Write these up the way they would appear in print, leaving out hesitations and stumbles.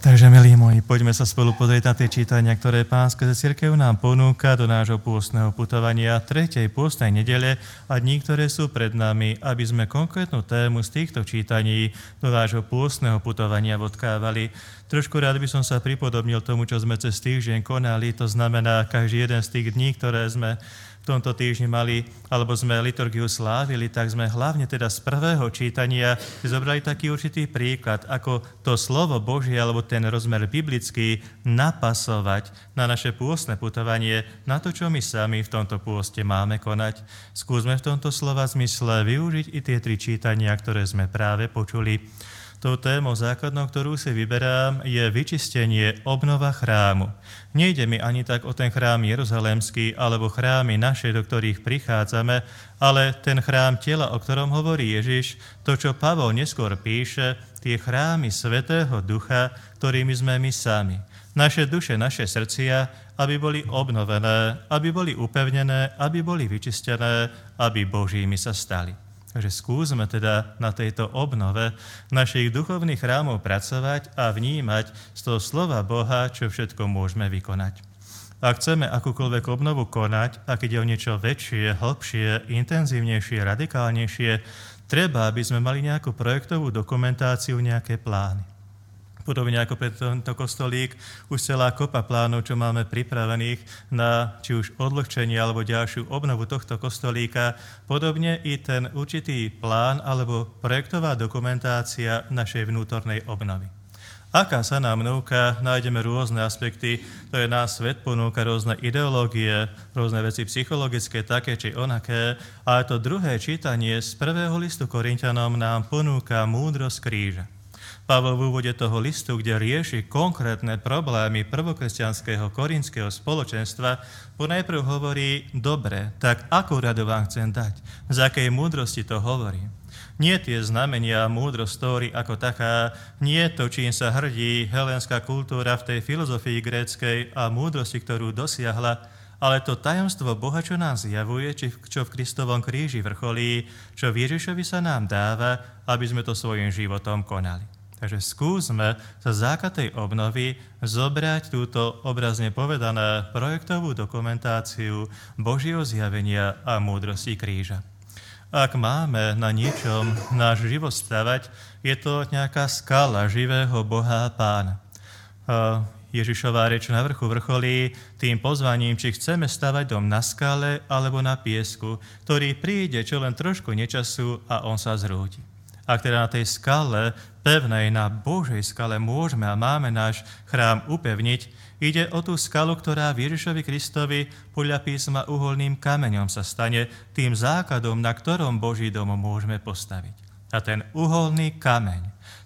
Takže, milí moji, poďme sa spolu pozrieť na tie čítania, ktoré Pán skrze cirkev nám ponúka do nášho pôstneho putovania 3. pôstnej nedele a dní, ktoré sú pred nami, aby sme konkrétnu tému z týchto čítaní do nášho pôstneho putovania vodkávali. Trošku rád by som sa pripodobnil tomu, čo sme cez týždeň konali, to znamená každý jeden z tých dní, ktoré sme v tomto týždni mali, alebo sme liturgiu slávili, tak sme hlavne teda z prvého čítania zobrali taký určitý príklad, ako to slovo Božie, alebo ten rozmer biblický napasovať na naše pôstne putovanie, na to, čo my sami v tomto pôste máme konať. Skúsme v tomto slova zmysle využiť i tie 3 čítania, ktoré sme práve počuli. Tou témou základnou, ktorú si vyberám, je vyčistenie, obnova chrámu. Nejde mi ani tak o ten chrám jeruzalémsky alebo chrámy naše, do ktorých prichádzame, ale ten chrám tela, o ktorom hovorí Ježiš, to, čo Pavol neskôr píše, tie chrámy Svätého Ducha, ktorými sme my sami. Naše duše, naše srdcia, aby boli obnovené, aby boli upevnené, aby boli vyčistené, aby Božími sa stali. Takže skúsme teda na tejto obnove našich duchovných chrámov pracovať a vnímať z toho slova Boha, čo všetko môžeme vykonať. Ak chceme akúkoľvek obnovu konať, ak ide o niečo väčšie, hlbšie, intenzívnejšie, radikálnejšie, treba, aby sme mali nejakú projektovú dokumentáciu, nejaké plány. Podobne ako pre tento kostolík, už celá kopa plánov, čo máme pripravených na či už odľahčenie alebo ďalšiu obnovu tohto kostolíka, podobne i ten určitý plán alebo projektová dokumentácia našej vnútornej obnovy. Aká sa nám núka, nájdeme rôzne aspekty, to je nás svet ponúka rôzne ideológie, rôzne veci psychologické, také či onaké, ale to druhé čítanie z 1. listu Korinťanom nám ponúka múdrosť kríža. Pavol v úvode toho listu, kde rieši konkrétne problémy prvokresťanského korinského spoločenstva, ponajprv hovorí, dobre, tak akú radu vám chcem dať? Z akej múdrosti to hovorí? Nie tie znamenia, múdrosť Tóry ako taká, nie to, čím sa hrdí helénska kultúra v tej filozofii gréckej a múdrosti, ktorú dosiahla, ale to tajomstvo Boha, čo nám zjavuje, čo v Kristovom kríži vrcholí, čo v Ježišovi sa nám dáva, aby sme to svojím životom konali. Takže skúsme sa základ tej obnovy zobrať túto obrazne povedané projektovú dokumentáciu Božieho zjavenia a múdrosti kríža. Ak máme na niečom náš život stavať, je to nejaká skala živého Boha a Pána. Ježišová reč na vrchu vrcholí tým pozvaním, či chceme stavať dom na skale alebo na piesku, ktorý príde čo len trošku nečasu a on sa zrúti. Ak teda na tej skale, pevnej, na Božej skale môžeme a máme náš chrám upevniť, ide o tú skalu, ktorá v Ježišovi Kristovi podľa písma uholným kameňom sa stane tým základom, na ktorom Boží dom môžeme postaviť. A ten uholný kameň,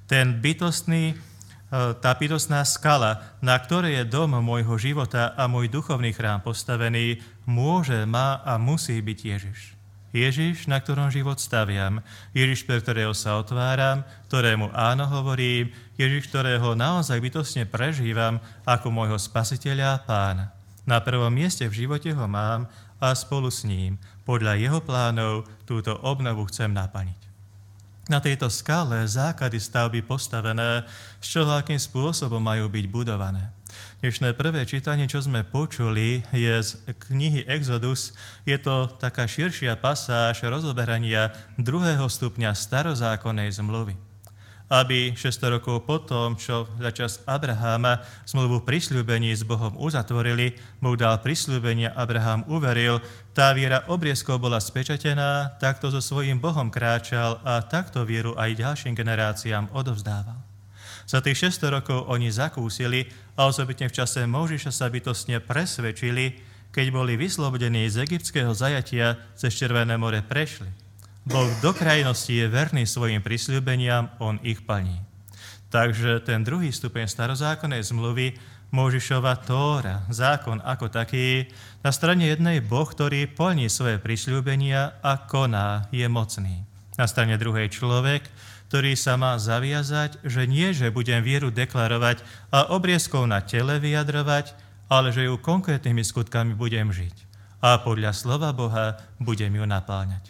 tá bytostná skala, na ktorej je dom môjho života a môj duchovný chrám postavený, má a musí byť Ježiš. Ježiš, na ktorom život staviam, Ježiš, pre ktorého sa otváram, ktorému áno hovorím, Ježiš, ktorého naozaj bytostne prežívam ako môjho spasiteľa a pána. Na prvom mieste v živote ho mám a spolu s ním, podľa jeho plánov, túto obnovu chcem naplniť. Na tejto skale základy stavby postavené, z čoho akým spôsobom majú byť budované. Dnešné prvé čítanie, čo sme počuli, je z knihy Exodus. Je to taká širšia pasáž rozoberania 2. stupňa starozákonnej zmluvy. Aby 600 rokov potom, čo za čas Abraháma zmluvu prisľúbení s Bohom uzatvorili, Boh dal prisľúbenia, Abrahám uveril, tá viera obriezkov bola spečatená, takto so svojím Bohom kráčal a takto vieru aj ďalším generáciám odovzdával. Za tých 600 rokov oni zakúsili a osobitne v čase Mojžiša sa bytostne presvedčili, keď boli vyslobodení z egyptského zajatia, cez Červené more prešli. Boh do krajnosti je verný svojim prisľúbeniam, on ich plní. Takže ten druhý stupeň starozákonnej zmluvy, Mojžišova Tóra, zákon ako taký, na strane jednej Boh, ktorý plní svoje prisľúbenia a koná, je mocný. Na strane druhej človek, ktorý sa má zaviazať, že nie, že budem vieru deklarovať a obriezkou na tele vyjadrovať, ale že ju konkrétnymi skutkami budem žiť. A podľa slova Boha budem ju napáľňať.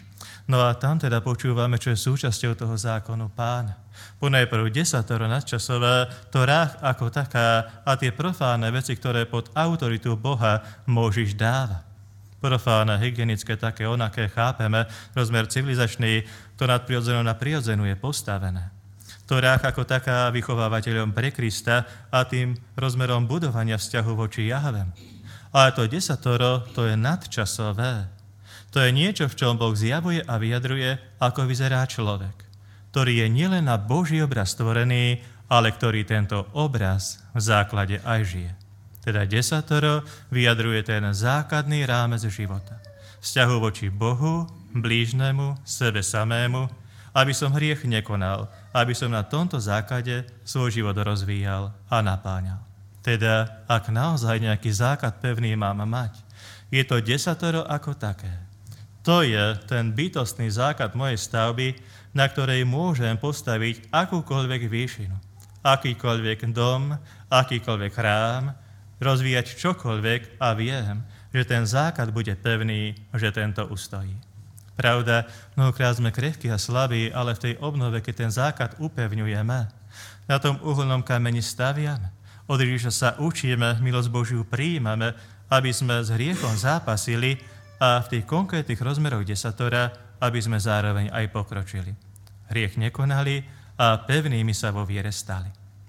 No a tam teda počúvame, čo je súčasťou toho zákonu Pána. Ponajprv 10 nadčasové, to rách ako taká a tie profánne veci, ktoré pod autoritu Boha Mojžiš dáva. Profánne, hygienické, také onaké, chápeme, rozmer civilizačný, to nadprirodzené na prirodzenú je postavené. To rách ako taká vychovávateľom pre Krista a tým rozmerom budovania vzťahu voči Jahvemu. Ale to 10, to je nadčasové. To je niečo, v čom Boh zjavuje a vyjadruje, ako vyzerá človek, ktorý je nielen na Boží obraz stvorený, ale ktorý tento obraz v základe aj žije. Teda 10 vyjadruje ten základný rámec života. Vzťahu voči Bohu, blížnemu, sebe samému, aby som hriech nekonal, aby som na tomto základe svoj život rozvíjal a napáňal. Teda, ak naozaj nejaký základ pevný mám mať, je to 10 ako také. To je ten bytostný základ mojej stavby, na ktorej môžem postaviť akúkoľvek výšinu, akýkoľvek dom, akýkoľvek chrám, rozvíjať čokoľvek a viem, že ten základ bude pevný, že tento ustojí. Pravda, mnohokrát sme krehkí a slabí, ale v tej obnove, keď ten základ upevňujeme, na tom uholnom kameni staviame. Od Ježiša sa učíme, milosť Božiu prijímame, aby sme s hriechom zápasili a v tých konkrétnych rozmeroch 10, aby sme zároveň aj pokročili. Hriech nekonali a pevnými sa vo viere stali.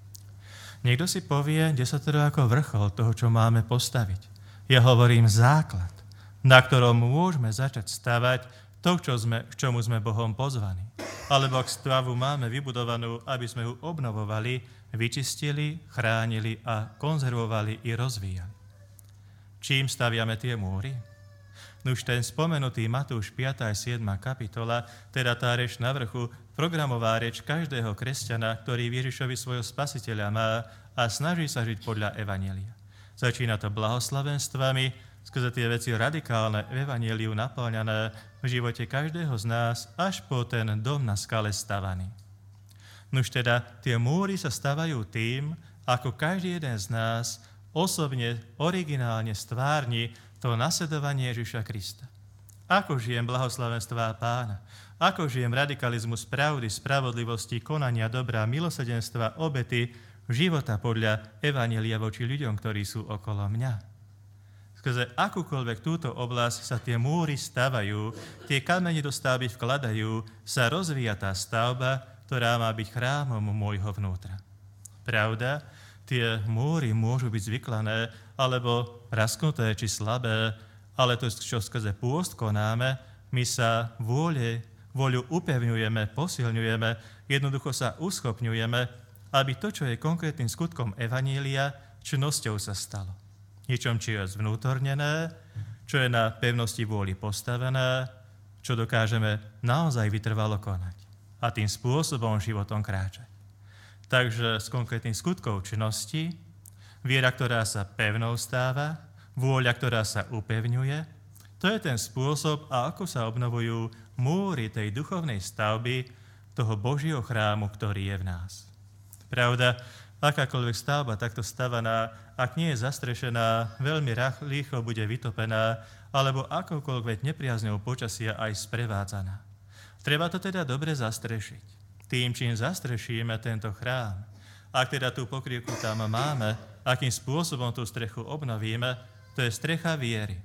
Niekto si povie 10 ako vrchol toho, čo máme postaviť. Ja hovorím základ, na ktorom môžeme začať stavať to, k čomu sme Bohom pozvaní. Alebo ak stavu máme vybudovanú, aby sme ju obnovovali, vyčistili, chránili a konzervovali i rozvíjali. Čím staviame tie múry? Nuž ten spomenutý Matúš 5. a 7. kapitola, teda tá reč na vrchu, programová reč každého kresťana, ktorý Ježišovi svojho spasiteľa má a snaží sa žiť podľa evanjelia. Začína to blahoslavenstvami, skrze tie veci radikálne v evanjeliu naplňané v živote každého z nás, až po ten dom na skale stavaný. Nuž teda tie múry sa stavajú tým, ako každý jeden z nás osobne, originálne stvárni to nasledovanie Ježiša Krista. Ako žijem blahoslavenstvá Pána, ako žijem radikalizmus pravdy, spravodlivosti, konania dobra, milosrdenstva, obety, života podľa evanjelia voči ľuďom, ktorí sú okolo mňa. Skrze akúkoľvek túto oblasť sa tie múry stavajú, tie kamene do stavby vkladajú, sa rozvíja tá stavba, ktorá má byť chrámom môjho vnútra. Pravda, tie múry môžu byť zvyklané, alebo rasknuté či slabé, ale to, čo skrze pôst konáme, my sa voľu upevňujeme, posilňujeme, jednoducho sa uschopňujeme, aby to, čo je konkrétnym skutkom evanília, činnosťou sa stalo. Niečom, čo je zvnútornené, čo je na pevnosti vôli postavené, čo dokážeme naozaj vytrvalo konať a tým spôsobom životom kráčať. Takže z konkrétnych skutkov činnosti, viera, ktorá sa pevnou stáva, vôľa, ktorá sa upevňuje, to je ten spôsob, a ako sa obnovujú múry tej duchovnej stavby toho Božieho chrámu, ktorý je v nás. Pravda, akákoľvek stavba takto stavaná, ak nie je zastrešená, veľmi rýchlo bude vytopená, alebo akoukoľvek nepriazňou počasia aj sprevádzaná. Treba to teda dobre zastrešiť. Tým, čím zastrešíme tento chrám, ak teda tú pokrývku tam máme, akým spôsobom tú strechu obnovíme, to je strecha viery.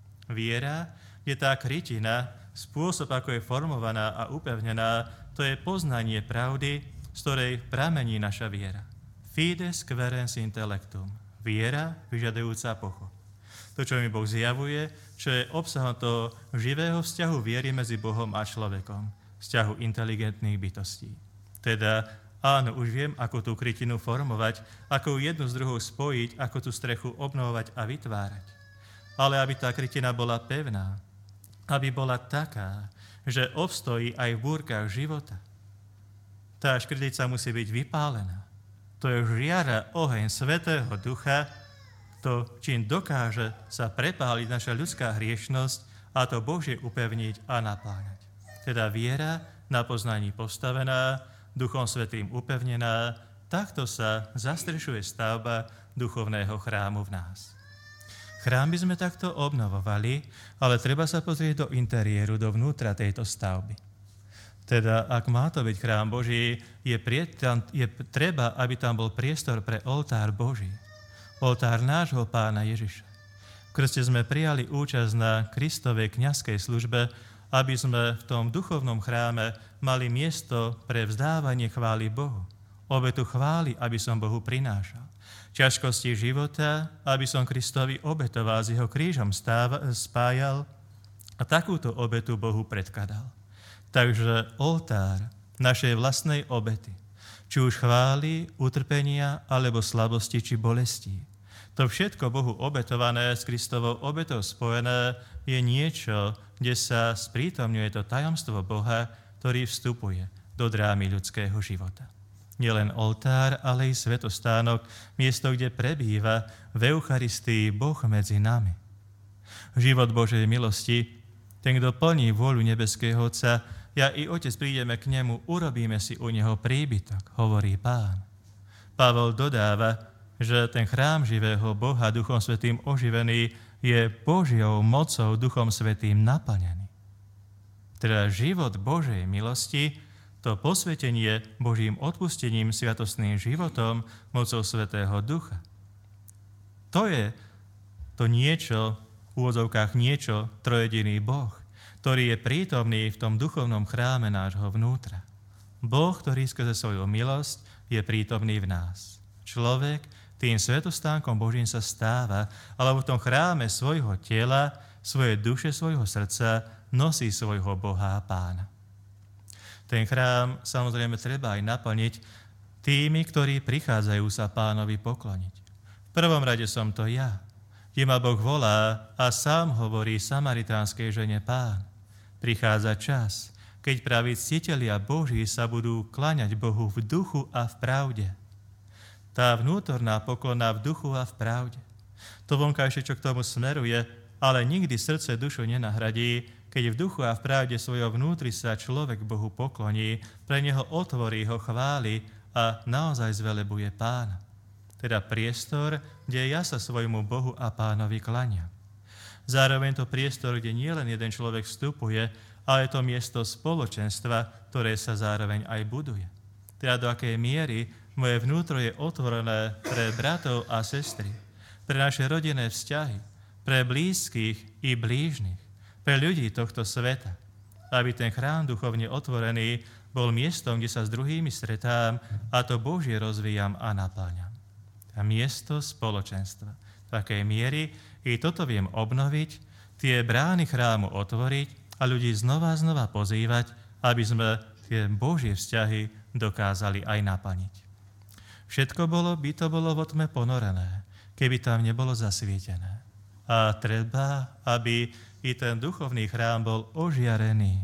Viera je tá krytina, spôsob, ako je formovaná a upevnená, to je poznanie pravdy, z ktorej pramení naša viera. Fides querens intellectum. Viera vyžadujúca pochop. To, čo mi Boh zjavuje, čo je obsahom toho živého vzťahu viery medzi Bohom a človekom. Vzťahu inteligentných bytostí. Teda, áno, už viem, ako tú krytinu formovať, ako ju jednu z druhou spojiť, ako tú strechu obnovovať a vytvárať. Ale aby tá krytina bola pevná, aby bola taká, že obstojí aj v búrkach života. Tá škrtica musí byť vypálená. To je žiara, oheň Svätého Ducha, to, čím dokáže sa prepáliť naša ľudská hriešnosť a to Božie upevniť a napláňať. Teda viera na poznaní postavená, Duchom Svätým upevnená, takto sa zastrešuje stavba duchovného chrámu v nás. Chrám by sme takto obnovovali, ale treba sa pozrieť do interiéru, dovnútra tejto stavby. Teda, ak má to byť chrám Boží, je treba, aby tam bol priestor pre oltár Boží. Oltár nášho Pána Ježiša. V krste sme prijali účasť na Kristovej kňazskej službe, aby sme v tom duchovnom chráme mali miesto pre vzdávanie chvály Bohu. Obetu chvály, aby som Bohu prinášal. Ťažkosti života, aby som Kristovi obetoval, s jeho krížom spájal a takúto obetu Bohu predkladal. Takže oltár našej vlastnej obety, či už chvály, utrpenia, alebo slabosti, či bolesti. To všetko Bohu obetované, s Kristovou obetou spojené, je niečo, kde sa sprítomňuje to tajomstvo Boha, ktorý vstupuje do drámy ľudského života. Nielen oltár, ale i svätostánok, miesto, kde prebýva v Eucharistii Boh medzi nami. Život Božej milosti, ten, kto plní vôľu nebeského Otca, ja i Otec prídeme k nemu, urobíme si u neho príbytok, hovorí Pán. Pavol dodáva, že ten chrám živého Boha, Duchom Svätým oživený, je Božiou mocou, Duchom Svätým naplnený. Teda život Božej milosti, to posvetenie Božím odpustením, sviatostným životom, mocou Svätého Ducha. To je to niečo, v úvodzovkách niečo, trojediný Boh, ktorý je prítomný v tom duchovnom chráme nášho vnútra. Boh, ktorý skrze svoju milosť je prítomný v nás. Človek tým svätostánkom Božím sa stáva, alebo v tom chráme svojho tela, svojej duše, svojho srdca nosí svojho Boha a Pána. Ten chrám samozrejme treba aj naplniť tými, ktorí prichádzajú sa Pánovi pokloniť. V prvom rade som to ja, kde ma Boh volá a sám hovorí samaritánskej žene Pán. Prichádza čas, keď praví ctitelia Boží sa budú kláňať Bohu v duchu a v pravde. Tá vnútorná poklona v duchu a v pravde. To vonkajšie, čo k tomu smeruje, ale nikdy srdce dušu nenahradí, keď v duchu a v pravde svojho vnútri sa človek Bohu pokloní, pre neho otvorí, ho chváli a naozaj zvelebuje Pána. Teda priestor, kde ja sa svojmu Bohu a Pánovi klaniam. Zároveň to priestor, kde nie len jeden človek vstupuje, ale je to miesto spoločenstva, ktoré sa zároveň aj buduje. Teda do akej miery moje vnútro je otvorené pre bratov a sestry, pre naše rodinné vzťahy, pre blízkych i blížnych, pre ľudí tohto sveta, aby ten chrám duchovne otvorený bol miestom, kde sa s druhými stretám a to Božie rozvíjam a napáňam. A miesto spoločenstva. V takej miery i toto viem obnoviť, tie brány chrámu otvoriť a ľudí znova pozývať, aby sme tie Božie vzťahy dokázali aj naplniť. Všetko by to bolo vo tme ponorené, keby tam nebolo zasvietené. A treba, aby i ten duchovný chrám bol ožiarený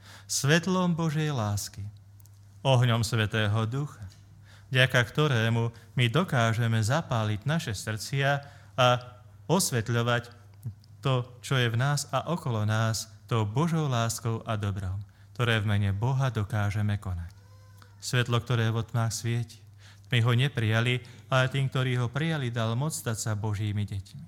svetlom Božej lásky, ohňom Svätého Ducha, vďaka ktorému my dokážeme zapáliť naše srdcia a osvetľovať to, čo je v nás a okolo nás, tou Božou láskou a dobrom, ktoré v mene Boha dokážeme konať. Svetlo, ktoré vo tmách svieti. My ho neprijali, ale tým, ktorí ho prijali, dal moc stať sa Božími deťmi.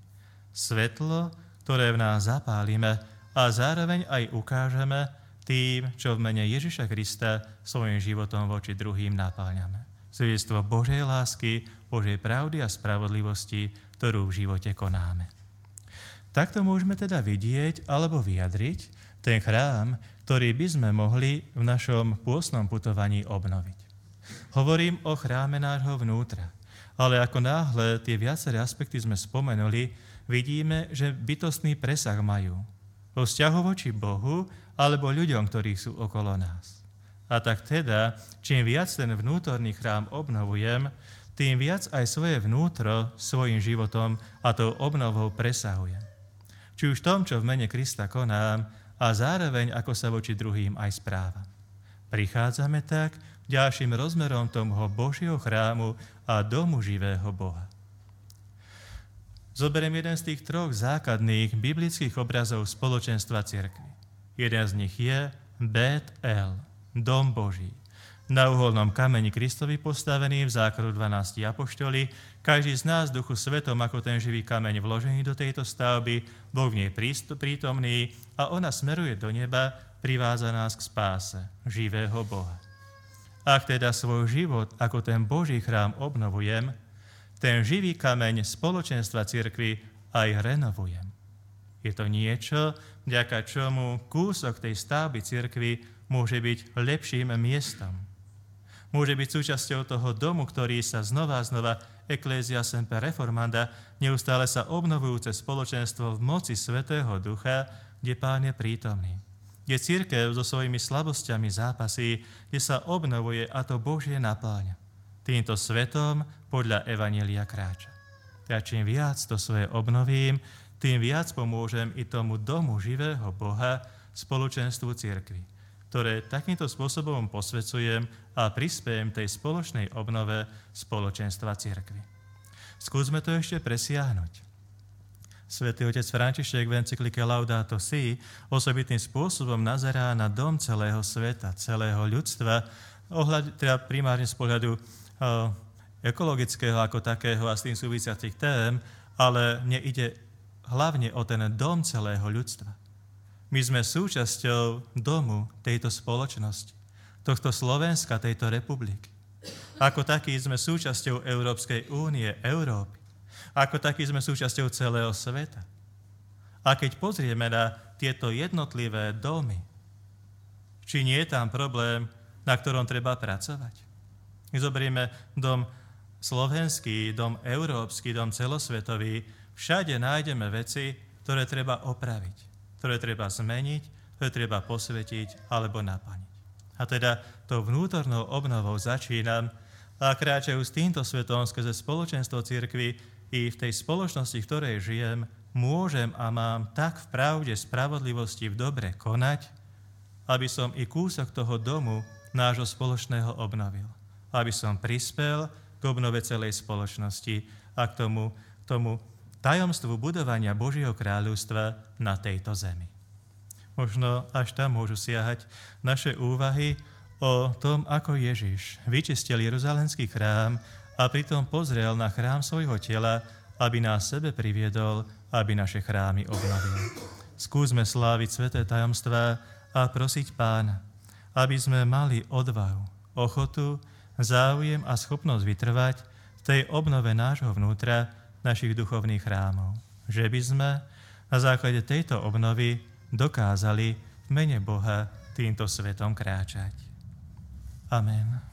Svetlo, ktoré v nás zapálime a zároveň aj ukážeme tým, čo v mene Ježiša Krista svojim životom voči druhým napáľame. Svedectvo Božej lásky, Božej pravdy a spravodlivosti, ktorú v živote konáme. Takto môžeme teda vidieť alebo vyjadriť ten chrám, ktorý by sme mohli v našom pôstnom putovaní obnoviť. Hovorím o chráme nášho vnútra, ale ako náhle tie viaceré aspekty sme spomenuli, vidíme, že bytostný presah majú vo vzťahu voči Bohu alebo ľuďom, ktorí sú okolo nás. A tak teda, čím viac ten vnútorný chrám obnovujem, tým viac aj svoje vnútro svojim životom a tou obnovou presahujem. Či už v tom, čo v mene Krista konám, a zároveň ako sa voči druhým aj správam. Prichádzame tak ďalším rozmerom tomho Božieho chrámu a domu živého Boha. Zoberiem jeden z tých troch základných biblických obrazov spoločenstva cirkvi. Jeden z nich je Bet El, dom Boží. Na uholnom kameni Kristovi postavený v základu 12 apoštoli, každý z nás v Duchu Svetom ako ten živý kameň vložený do tejto stavby, Boh v nej prítomný a ona smeruje do neba, privádza nás k spáse živého Boha. Ak teda svoj život ako ten Boží chrám obnovujem, ten živý kameň spoločenstva cirkvi aj renovujem. Je to niečo, vďaka čomu kúsok tej stavby cirkvi môže byť lepším miestom. Môže byť súčasťou toho domu, ktorý sa znova Ecclesia Semper Reformanda, neustále sa obnovujúce spoločenstvo v moci Svätého Ducha, kde Pán je prítomný. Kde cirkev so svojimi slabosťami zápasí, kde sa obnovuje a to Božie napáňa. Týmto svetom podľa Evanjelia kráča. Ja čím viac to svoje obnovím, tým viac pomôžem i tomu domu živého Boha, spoločenstvu cirkvi, ktoré takýmto spôsobom posvedcujem a prispiejem tej spoločnej obnove spoločenstva cirkvi. Skúsme to ešte presiahnuť. Svätý otec František v encyklike Laudato Si osobitným spôsobom nazerá na dom celého sveta, celého ľudstva, teda primárne z pohľadu ekologického ako takého a s tým súvisiacich tém, ale mne ide hlavne o ten dom celého ľudstva. My sme súčasťou domu tejto spoločnosti, tohto Slovenska, tejto republiky. Ako takí sme súčasťou Európskej únie, Európy. Ako takí sme súčasťou celého sveta. A keď pozrieme na tieto jednotlivé domy, či nie je tam problém, na ktorom treba pracovať. My zoberieme dom slovenský, dom európsky, dom celosvetový, všade nájdeme veci, ktoré treba opraviť, ktoré treba zmeniť, ktoré treba posvetiť alebo naplniť. A teda tou vnútornou obnovou začínam a kráčajú s týmto svetom skrze spoločenstvo cirkvi i v tej spoločnosti, v ktorej žijem, môžem a mám tak v pravde, spravodlivosti, v dobre konať, aby som i kúsok toho domu nášho spoločného obnovil. Aby som prispel k obnove celej spoločnosti a k tomu tajomstvu budovania Božieho kráľovstva na tejto zemi. Možno až tam môžu siahať naše úvahy o tom, ako Ježiš vyčistil Jeruzalemský chrám a pritom pozrel na chrám svojho tela, aby nás sebe priviedol, aby naše chrámy obnovil. Skúsme sláviť sväté tajomstvá a prosiť Pána, aby sme mali odvahu, ochotu, záujem a schopnosť vytrvať v tej obnove nášho vnútra, našich duchovných chrámov. Že by sme na základe tejto obnovy dokázali v mene Boha týmto svetom kráčať. Amen.